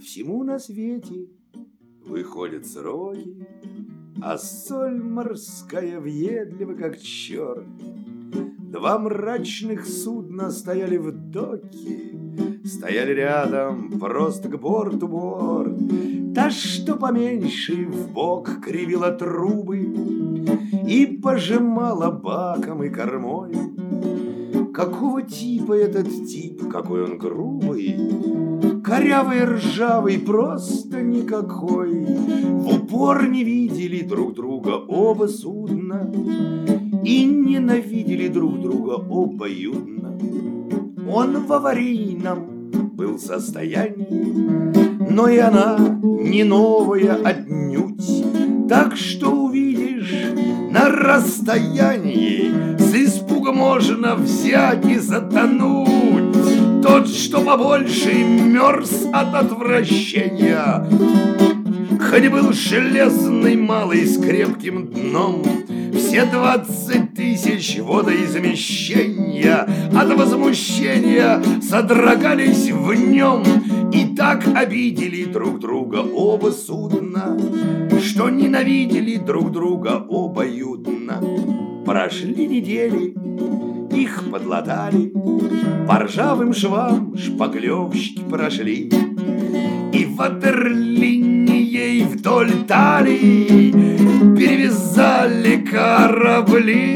Всему на свете выходят сроки, а соль морская въедлива, как черт. Два мрачных судна стояли в доке, стояли рядом, просто к борту борт. Та, что поменьше, вбок кривила трубы и пожимала баком и кормой. Какого типа этот тип, какой он грубый, корявый, ржавый, просто никакой. В упор не видели друг друга оба судна и ненавидели друг друга обоюдно. Он в аварийном был состоянии, но и она не новая отнюдь. Так что увидишь на расстоянии, с испуга можно взять и затонуть. Тот, что побольше, мерз от отвращения, хоть был железный малый с крепким дном. Все 20 тысяч водоизмещения от возмущения содрогались в нем. И так обидели друг друга оба судна, что ненавидели друг друга обоюдно. Прошли недели, их подлатали, по ржавым швам шпаклевщики прошли, и ватерлинией вдоль талии перевязали корабли.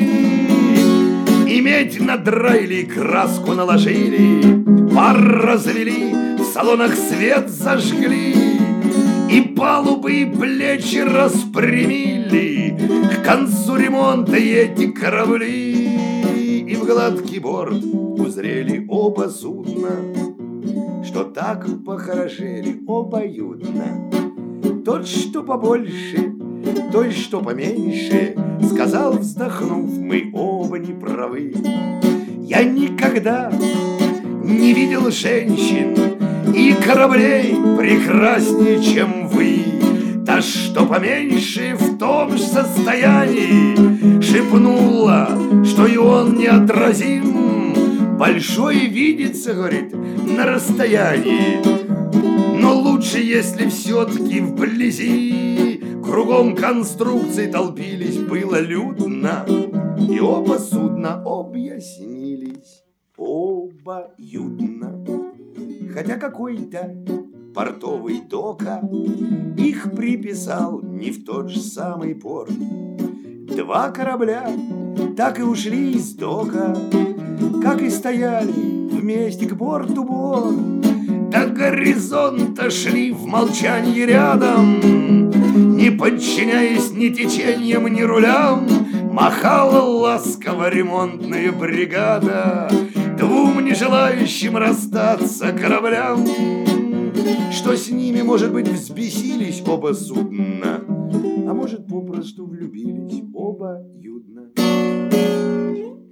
И медь надраили, краску наложили, пар развели, в салонах свет зажгли, и палубы и плечи распрямили. К концу ремонта эти корабли, и в гладкий борт узрели оба судна, что так похорошели обоюдно. Тот, что побольше, той, что поменьше, сказал, вздохнув: мы оба не правы. Я никогда не видел женщин и кораблей прекраснее, чем вы. Та, что поменьше, в том же состоянии, шепнула, что и он неотразим. Большой видится, говорит, на расстоянии, но лучше, если все-таки вблизи. Кругом конструкции толпились, было людно, и оба судна объяснились обоюдно. Хотя какой-то портовый дока их приписал не в тот же самый порт. Два корабля так и ушли из дока, как и стояли вместе к борту борт. До горизонта шли в молчании рядом, не подчиняясь ни течениям, ни рулям. Махала ласково ремонтная бригада двум не желающим расстаться кораблям, что с ними, может быть, взбесились оба судна, а может, попросту влюбились обоюдно.